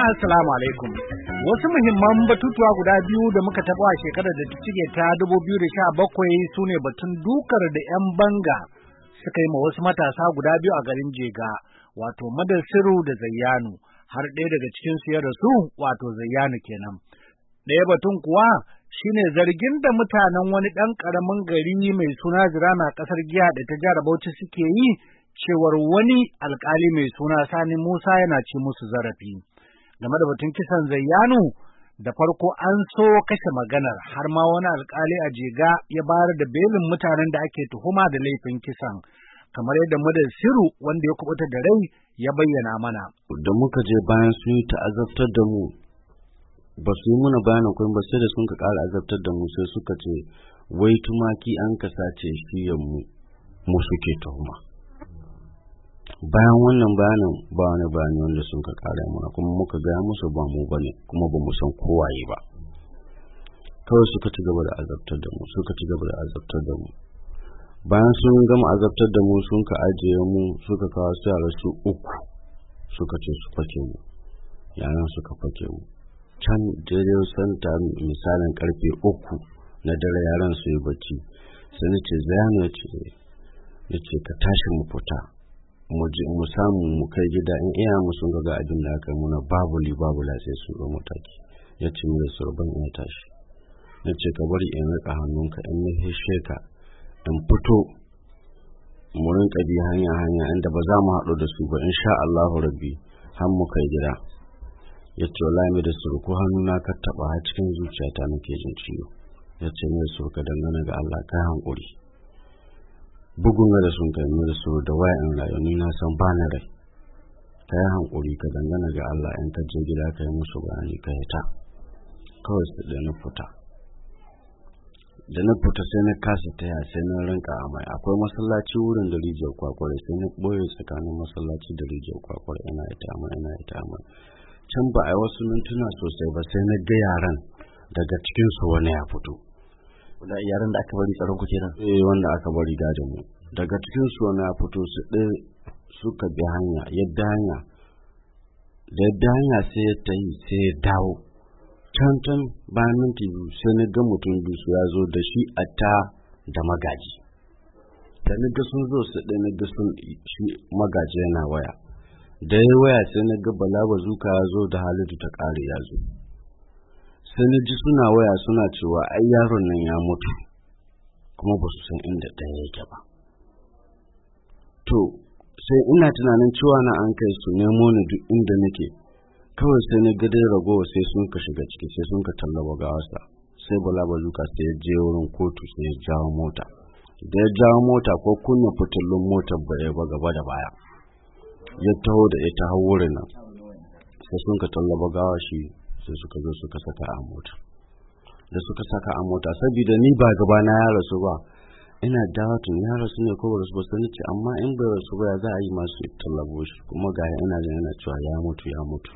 Jama'a assalamu alaikum. Wasu muhimman batutuwa guda biyu da muka taɓa a shekarar da ta cike ta 2017 sune batun dukar da 'yan banga suka yi ma wasu matasa guda biyu a garin Jega, wato Madassiru da Zayyanu, har ɗaya daga cikin su ya rasu, wato Zayyanu kenan. Ɗaya batun kuwa shine zargin da mutanen wani ɗan ƙaramin gari mai suna Zirama ƙasar Giya da ta jihar Bauchi suke yi cewar wani alƙali mai suna Sani Musa yana ci musu zarafi. Game da batun kisan Zayyanu, da farko an so kashe maganar, har ma wani alƙali a Jega ya bayar da belin mutanen da ake tuhuma da laifin kisan, kamar yadda Madassiru wanda ya kubuta da rai ya bayyana mana. Da muka je bayan sun yi ta'azabtar da mu, ba su yi muna bayanin kuma ba sai da sun ka ƙara azabtar da mu sai suka ce wai tumaki an ka sace shiyan mu suke tuhuma. Bayan wannan bayanin ba wani bayani wanda sun ka ƙara mana, kuma muka gaya musu ba mu bane, kuma ba mu san kowaye ba. Kawai suka ci gaba da azabtar da mu, da mu. Bayan sun gama azabtar da mu sun ka ajiye mu, suka kawo su yara su uku, suka ce su fake mu, yaran suka fake mu. Can daidai santa misalin karfe 3 na dare yaran su yi bacci, sai na ce Zayyanu ya ce ka tashi mu fita mu samu mu kai gida, in iya mu sun ga abin da aka muna babu sai su ga mataki. Ya ce mu da surban ya tashi, na ce ka bari in rika hannunka, in na hishe ka in fito mu rinka bi hanya inda ba za mu haɗu da su ba, insha Allahu rabbi har mu kai gida. Ya ce wallahi mai da surku hannuna ka taɓa har cikin zuciyata nake jin ciwo. Ya ce mai surka dangane ga Allah kai hankuri, bugun da sun kai mai da sur da waya in rayu ni na san ba na rai, kai hankuri ka dangane ga Allah, in ka je gida kai musu bayani ka ta. Kawai sai da na fita sai na kasa taya, sai na rinka amai. Akwai masallaci wurin da rijiyar kwakwar, sai na ɓoye tsakanin masallaci da rijiyar kwakwar, ina ita amai. Can ba a yi wasu mintuna sosai ba sai na ga yaran daga cikinsu wani ya fito. Da yaran da aka bari tsaron ku kenan? Wanda aka bari gadin mu. Daga cikinsu wani ya fito, su ɗaya suka bi hanya, yadda hanya sai ya tayi sai ya dawo. Can bayan minti biyu sai na ga mutum biyu su ya zo da shi a ta da magaji. Da na ga sun zo su ɗaya na ga shi magaji yana waya. Da ya waya sai na ga Bala Bazuka ya zo da Halidu ta ƙare ya zo. Sai na ji suna waya suna cewa ai yaron nan ya mutu, kuma ba su san inda ɗaya yake ba. To sai ina tunanin cewa na an kai su nemo ni duk inda nake. Kawai sai na ga dai ragowa sai sun ka shiga ciki, sai sun ka tallaba gawarsa. Sai Bala Bazuka sai ya je wurin kotu sai ya jawo mota. Da ya jawo mota ko kunna fitilun motar ba ba gaba da baya. Ya taho da ita har wurin nan, sai sun ka tallaba gawa shi, sai suka zo suka saka a mota. Da suka saka a mota, saboda ni ba gaba na ya rasu ba, ina dawatin ya rasu ne ko ba rasu ba, sai ce amma in bai rasu ba ya za a yi masu tallabo shi, kuma ga ina jin yana cewa ya mutu.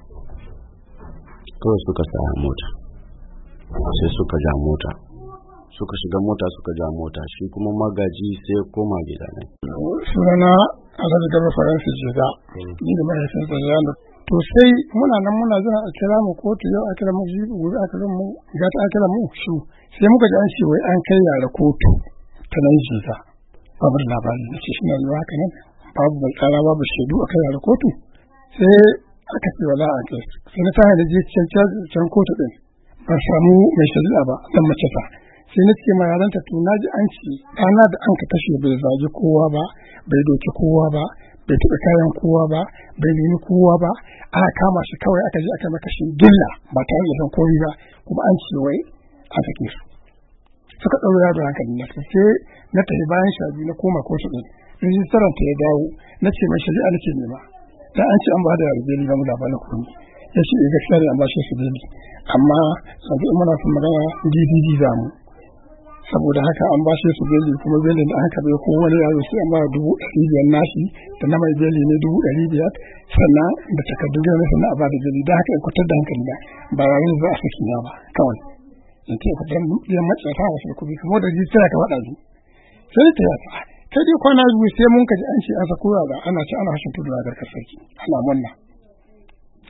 Kawai suka sa a mota, sai suka ja mota, suka shiga mota suka ja mota, shi kuma magaji sai ya koma gida ne. Sunana Alhaji Garba Faransa Jega, ni da mahaifin Zayyanu. To sai muna nan muna jira a kira mu kotu, yau a kira mu jibi, gobe a kira mu gata a kira mu shi. Sai muka ji an ce wai an kai yara kotu ta nan Jega. Babu labari na ce shi na zuwa haka nan, babu balkara babu shaidu a kai yara kotu. Sai aka ce wala a kai. Sai na tana da je can kotu din. Ban samu mai shari'a ba, dan mace ta. Sai na ce ma yaranta to na ji an ce ɗana da an ka kashe bai zagi kowa ba, bai doki kowa ba, bai taɓa kayan kowa ba, bai nemi kowa ba, aka kama shi kawai aka je aka maka shi gilla ba tare da san komai ba, kuma an ce wai an sake su. Suka ɗaura yaro hankali na sai na tafi bayan shabi na koma kotu ɗin. Rijistaran ta ya dawo, na ce mai shari'a nake nema. Dan an ce an ba da yarjejeni ba mu da ba na komai. Ya ce gaskiya da an ba shi su beli, amma yanzu in muna son magana DDD za mu. Saboda haka an ba shi su beli, kuma belin da aka bai ko wani yaro sai an ba 500 nashi, da na mai beli ne 500, sannan da takardun gani sannan a ba da beli. Da haka in kwatar da hankali ba yayin za a saki na ba kawai. In ce kwatar da matsata wasu kuɗi kuma da jisira ka faɗa su. Sai ta yata, kai dai kwana biyu sai mun kaji an ce an sako yara ana ci ana hashin tudu na garkar sarki, ana munna.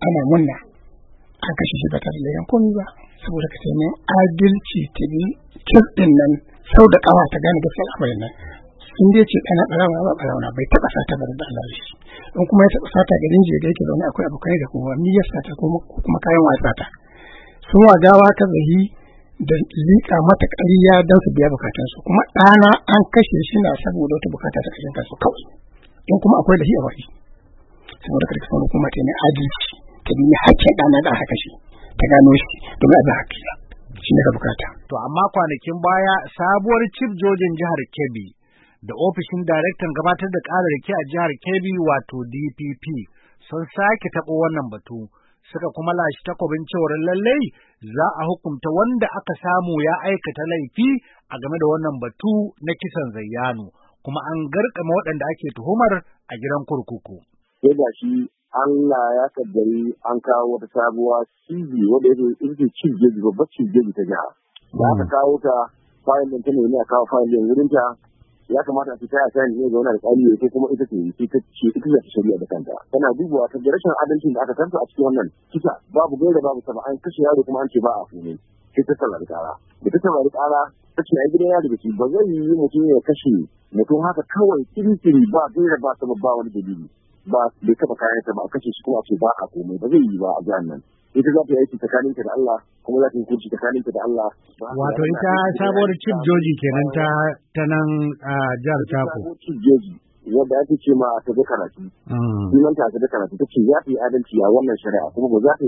ana munna an kashe shi ba tare da yan komai ba saboda ka sai adalci ta bi kirɗin nan sau da ƙawa ta gane gaskiyar al'amarin nan in dai ce ɗana ɓarawa ba ɓarawa bai taɓa sata ba da Allah shi in kuma ya taɓa sata garin jiya da yake zaune akwai abokai da kuma ni ya sata ko kuma kayan wasa ta sun wa gawa ta zahi da liƙa mata ƙarya don su biya bukatunsu kuma ɗana an kashe shi na saboda wata bukata ta kashin kansu kawai in kuma akwai da shi a wani saboda kada ka samu kuma ta ne adalci ta bi hakkin ɗana da aka kashe ta gano shi domin a ba hakkiya shi ne ka bukata. To amma kwanakin baya sabuwar chief jojin jihar Kebbi da ofishin daraktan gabatar da ƙararraki a jihar Kebbi wato DPP sun sake taɓo wannan batu suka kuma lashe takwabin cewar lallai za a hukunta wanda aka samu ya aikata laifi a game da wannan batu na kisan Zayyanu kuma an garkama waɗanda ake tuhumar a gidan kurkuku. Sai ga shi Allah ya kaddari an kawo wata sabuwa CV wadda yake chief jeji babbar chief jeji ta jiha. Da aka kawo ta fayil ɗin ta ne a kawo fayil ɗin wurin ta ya kamata a fita a sani ne ga wani alƙali ko kuma ita ce ta shari'a da kanta. Tana dubawa ta rashin adalcin da aka kanta a cikin wannan kisa babu gaira babu saba an kashe yaro kuma an ce ba a kome. Sai ta saurari ƙara. Da ta saurari ƙara ta ce a gidan yaro da shi ba zai yi mutum ya kashe mutum haka kawai kiri ba gaira ba saba ba wani dalili. Ba bai taba kayan ta ba a kashe shi kuma a ce ba a komai ba zai yi ba a jihar nan ita za ta yi aiki tsakaninta da Allah kuma za ta yi kurci tsakaninta da Allah. Wato ita sabuwar chief joji kenan ta nan a jihar Tako. Chief joji wanda ake ce ma ta ga karatu. Sunan ta ga karatu ta ce za ta yi adalci a wannan shari'a kuma ba za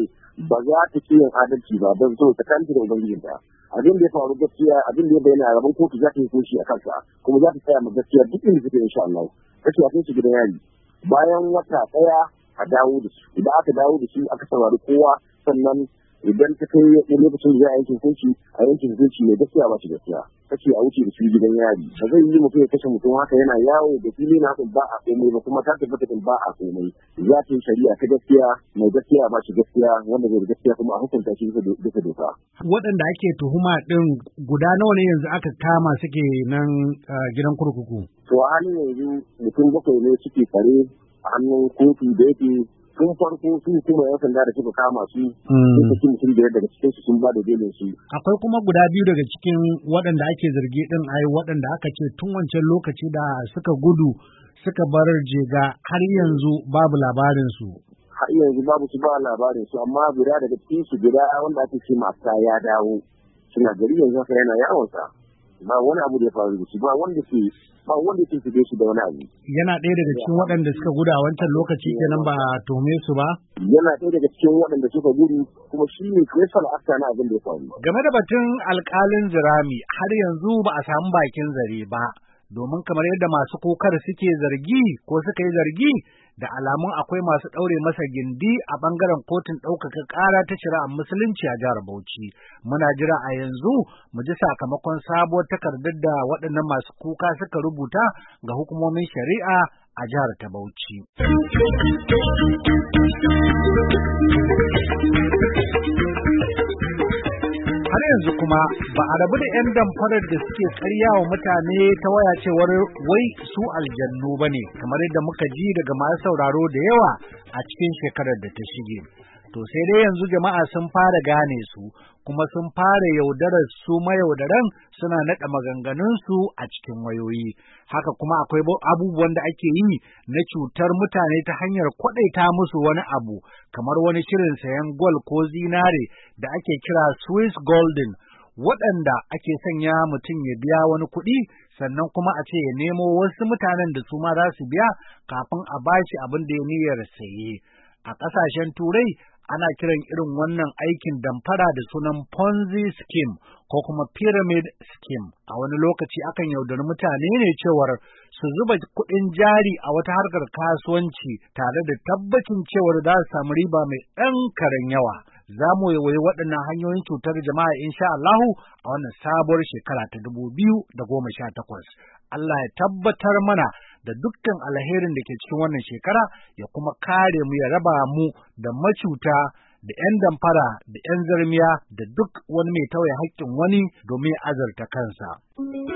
ta ce yin adalci ba don so tsakaninta da ubangijinta. Abin da ya faru gaskiya abin da ya bayyana a gaban kotu za ta yi koshi a kansa kuma za ta tsaya ma gaskiya duk inda suke insha Allah. Kace a kai shi gidan yari. Bayan wata ɗaya a dawo da su idan aka dawo da su aka saurari kowa sannan idan ta kai lokacin da za a yanke hukunci mai gaskiya ba shi gaskiya kace a wuce da su gidan yari ba zai yi mutum ya kashe mutum haka yana yawo da fili na ba a komai ba kuma ta tabbata din ba a komai za ta yi shari'a ta gaskiya mai gaskiya ba shi gaskiya wanda zai da gaskiya kuma a hukunta shi bisa doka. Waɗanda ake tuhuma ɗin guda nawa ne yanzu aka kama suke nan gidan kurkuku? To a halin yanzu mutum 7 ne suke tsare a hannun kotu da yake tun farko su kuma yan sanda da suka kama su sun saki mutum 5 daga cikin su sun ba da belin su. Akwai kuma guda 2 daga cikin waɗanda ake zargi ɗin waɗanda aka ce tun wancan lokaci da suka gudu suka bar Jega har yanzu babu labarin su. Har yanzu babu su ba labarin su amma guda daga cikin su guda wanda ake ce mata ya dawo suna gari yanzu haka yana yawonsa ba wani abu da ya faru da shi ba wanda ke shige shi da wani abu. Yana ɗaya daga cikin waɗanda suka gudu a wancan lokaci kenan ba tuhume su ba? Yana ɗaya daga cikin waɗanda suka gudu kuma shi ne kristal akta na abin da ya faru. Game da batun alƙalin Zirami har yanzu ba a samu bakin zare ba domin kamar yadda masu kokar suke zargi ko suka yi zargi da alamun akwai masu ɗaure masa gindi a ɓangaren kotun ɗaukaka ƙara ta shari'ar musulunci a jihar Bauchi. Muna jira a yanzu mu ji sakamakon sabuwar takardar da waɗannan masu kuka suka rubuta ga hukumomin shari'a a jihar ta Bauchi. Har yanzu kuma ba a rabu da 'yan damfarar da suke karya wa mutane ta waya cewar wai su aljannu ba ne, kamar yadda muka ji daga masu sauraro da yawa a cikin shekarar da ta shige. To sai dai yanzu jama'a sun fara gane su, kuma sun fara yaudarar su mayaudaran suna naɗa maganganunsu a cikin wayoyi. Haka kuma akwai abubuwan da ake yi na cutar mutane ta hanyar kwaɗaita musu wani abu, kamar wani shirin sayan gwal ko zinare da ake kira Swiss Golden, waɗanda ake sanya mutum ya biya wani kuɗi, sannan kuma a ce ya nemo wasu mutanen da su ma za su biya kafin a bashi abin da ya niyyar saye. A ƙasashen Turai ana kiran irin wannan aikin damfara da sunan Ponzi scheme ko kuma pyramid scheme. A wani lokaci akan yaudari mutane ne cewar su zuba kuɗin jari a wata harkar kasuwanci tare da tabbacin cewar za su samu riba mai ɗan karen yawa. Za mu yawayi waɗannan hanyoyin cutar jama'a insha Allahu a wannan sabuwar shekara ta 2018. Allah ya tabbatar mana da dukkan alherin da ke cikin wannan shekara ya kuma kare mu ya raba mu da macuta da 'yan damfara da 'yan zarmiya da duk wani mai tauye haƙƙin wani domin azurta kansa.